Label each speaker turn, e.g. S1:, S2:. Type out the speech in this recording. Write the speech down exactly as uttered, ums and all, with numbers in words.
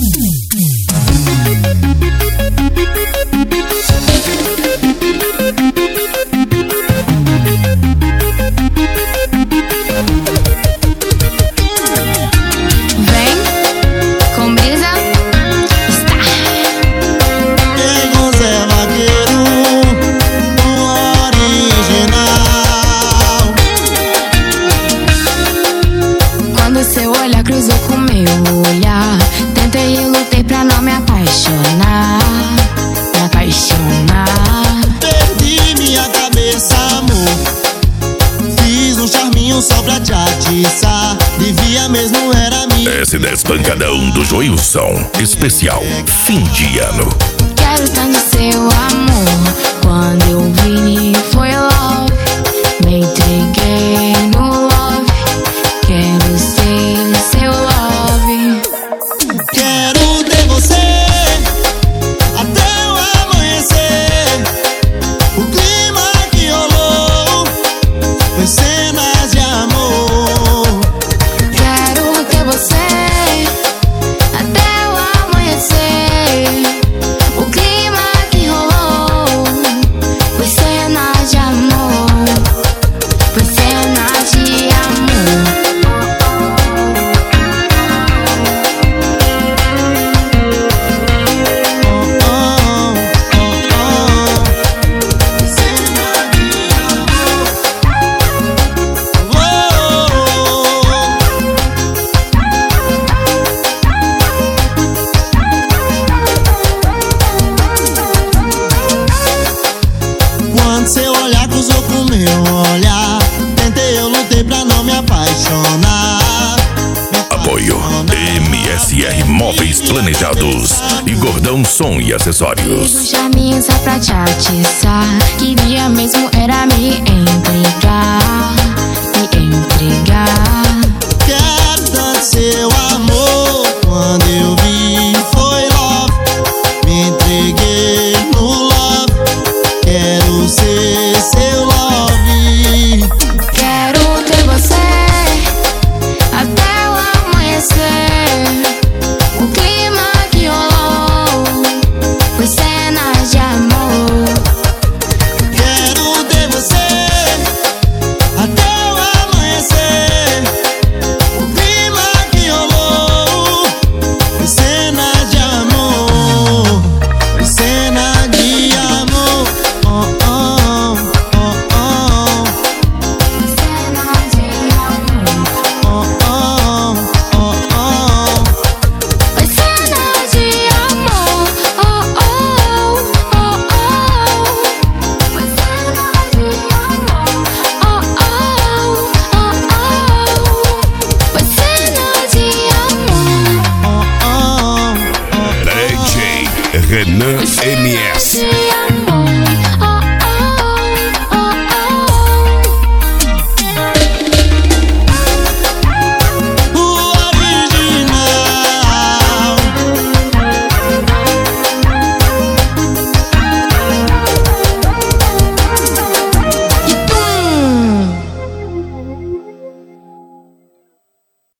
S1: Seu olhar cruzou com meu olhar. Tentei e lutei pra não me apaixonar. Me apaixonar.
S2: Perdi minha cabeça, amor. Fiz um charminho só pra te atiçar. Devia mesmo era mim.
S3: S dez Pancadão do Joilson. Especial fim de ano.
S1: Quero tanto seu amor. Quando eu vi foi love. Me entreguei no love. Quero ser seu love.
S2: Quero ter você até o amanhecer. O clima que rolou foi cenas de amor.
S1: Quero ter você até o amanhecer. O clima que rolou foi cenas de amor. Foi cenas de amor.
S2: Seu olhar cruzou com meu olhar. Tentei, eu lutei pra não me apaixonar.
S3: Apoio M S R Móveis Planejados e Gordão Som e Acessórios.
S1: Fiz um charminho só pra te atiçar. Queria mesmo era me entregar. Me entregar.
S2: Quero tanto seu amor.